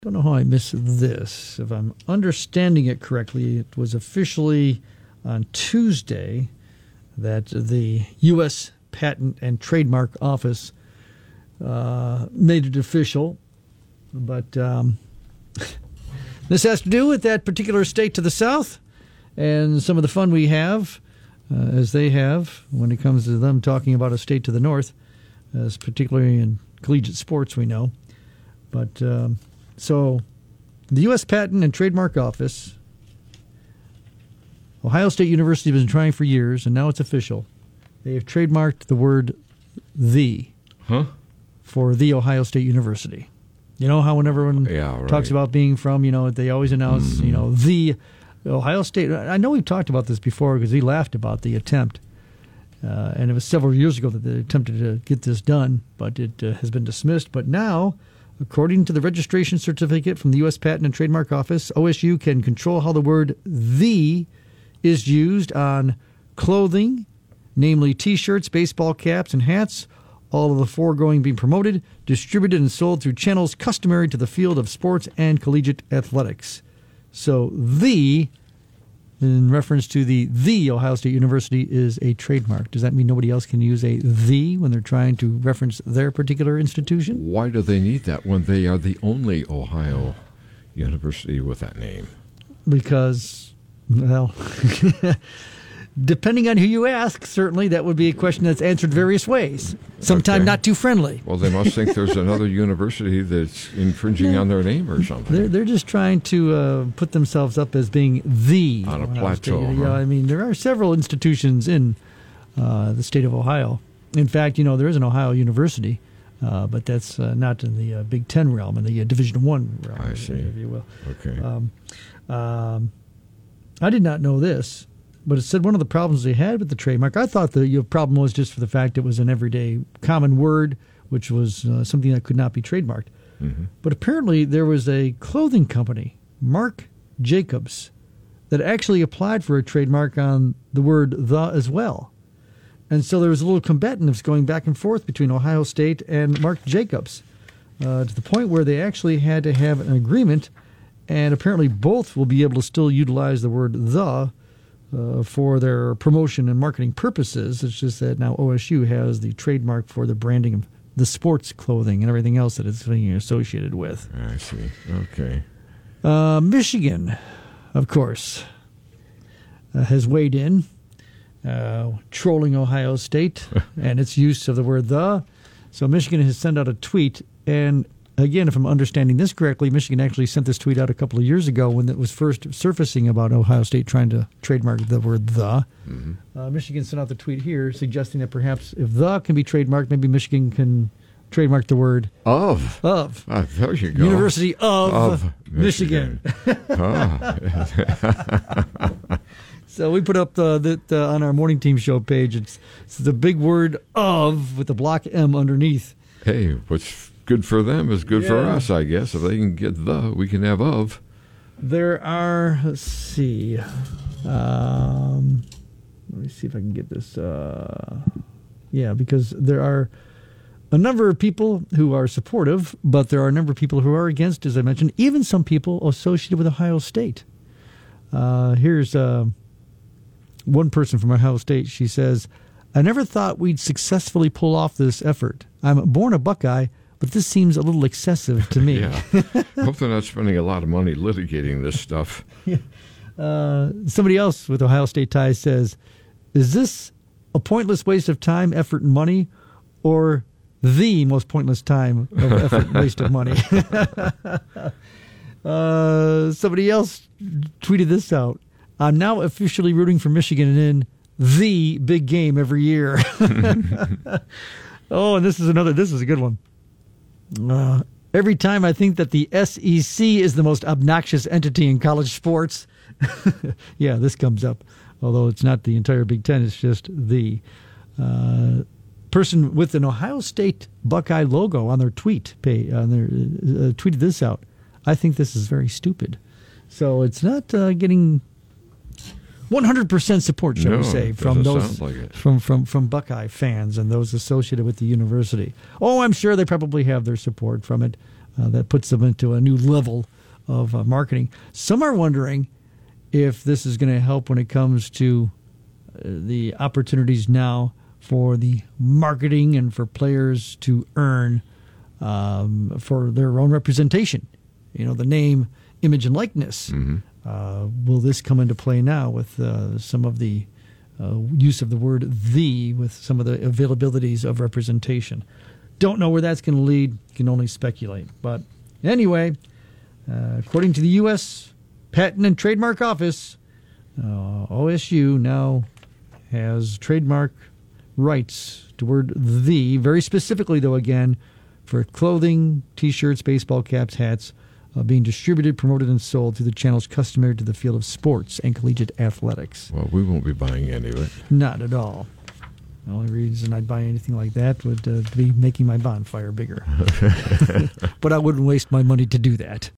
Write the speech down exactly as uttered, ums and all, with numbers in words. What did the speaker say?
don't know how I missed this. If I'm understanding it correctly, it was officially on Tuesday that the U S Patent and Trademark Office uh, made it official. But um, this has to do with that particular state to the south and some of the fun we have, uh, as they have, when it comes to them talking about a state to the north, as particularly in collegiate sports, we know. But um, so the U S Patent and Trademark Office, Ohio State University has been trying for years, and now it's official. They have trademarked the word "the" huh? for The Ohio State University. You know how whenever one yeah, right. talks about being from, you know, they always announce, mm-hmm. you know, The Ohio State. I know we've talked about this before because he laughed about the attempt. Uh, and it was several years ago that they attempted to get this done, but it uh, has been dismissed. But now, according to the registration certificate from the U S Patent and Trademark Office, O S U can control how the word "the" is used on clothing, namely T-shirts, baseball caps, and hats, all of the foregoing being promoted, distributed, and sold through channels customary to the field of sports and collegiate athletics. So "the," in reference to the The Ohio State University, is a trademark. Does that mean nobody else can use a "the" when they're trying to reference their particular institution? Why do they need that when they are the only Ohio university with that name? Because, well, depending on who you ask, certainly that would be a question that's answered various ways. Sometimes okay. not too friendly. Well, they must think there's another university that's infringing no, on their name or something. They're, they're just trying to uh, put themselves up as being the on a Ohio plateau. State. Huh? You know, I mean, there are several institutions in uh, the state of Ohio. In fact, you know, there is an Ohio University, uh, but that's uh, not in the uh, Big Ten realm, in the uh, Division One realm, I see. if you will. Okay. Um, um, I did not know this, but it said one of the problems they had with the trademark, I thought the your problem was just for the fact it was an everyday common word, which was uh, something that could not be trademarked. Mm-hmm. But apparently there was a clothing company, Marc Jacobs, that actually applied for a trademark on the word "the" as well. And so there was a little combativeness going back and forth between Ohio State and Marc Jacobs, uh, to the point where they actually had to have an agreement, and apparently both will be able to still utilize the word "the" Uh, for their promotion and marketing purposes. It's just that now O S U has the trademark for the branding of the sports clothing and everything else that it's being associated with. I see. Okay. Uh, Michigan, of course, uh, has weighed in, uh, trolling Ohio State and its use of the word "the." So Michigan has sent out a tweet, and again, if I'm understanding this correctly, Michigan actually sent this tweet out a couple of years ago when it was first surfacing about Ohio State trying to trademark the word "the." Mm-hmm. Uh, Michigan sent out the tweet here suggesting that perhaps if "the" can be trademarked, maybe Michigan can trademark the word Of. Of. Ah, there you go. University of, of Michigan. Michigan. ah. So we put up uh, that uh, on our morning team show page. It's, it's the big word "of" with the block M underneath. Hey, what's good for them is good yeah. for us, I guess. If they can get "the," we can have "of." There are, let's see. Um, let me see if I can get this. Uh, yeah, because there are a number of people who are supportive, but there are a number of people who are against, as I mentioned, even some people associated with Ohio State. Uh, here's uh, one person from Ohio State. She says, "I never thought we'd successfully pull off this effort. I'm born a Buckeye, but this seems a little excessive to me." Yeah. Hope they're not spending a lot of money litigating this stuff. uh, somebody else with Ohio State ties says, "Is this a pointless waste of time, effort, and money, or the most pointless time of effort and waste of money?" uh, somebody else tweeted this out. "I'm now officially rooting for Michigan in the big game every year." Oh, and this is another, this is a good one. Uh, every time I think that the S E C is the most obnoxious entity in college sports. Yeah, this comes up. Although it's not the entire Big Ten, it's just the uh, person with an Ohio State Buckeye logo on their tweet pay, on their uh, tweeted this out. "I think this is very stupid." So it's not uh, getting one hundred percent support, shall no, we say, from those like from, from from Buckeye fans and those associated with the university. Oh, I'm sure they probably have their support from it, uh, that puts them into a new level of uh, marketing. Some are wondering if this is going to help when it comes to uh, the opportunities now for the marketing and for players to earn um, for their own representation. You know, the name, image, and likeness. Mm-hmm. Uh, will this come into play now with uh, some of the uh, use of the word "the" with some of the availabilities of representation? Don't know where that's going to lead. Can only speculate. But anyway, uh, according to the U S Patent and Trademark Office, uh, O S U now has trademark rights to word "the," very specifically, though, again, for clothing, T-shirts, baseball caps, hats, uh, being distributed, promoted, and sold through the channels customary to the field of sports and collegiate athletics. Well, we won't be buying any of it. Not at all. The only reason I'd buy anything like that would uh, be making my bonfire bigger. But I wouldn't waste my money to do that.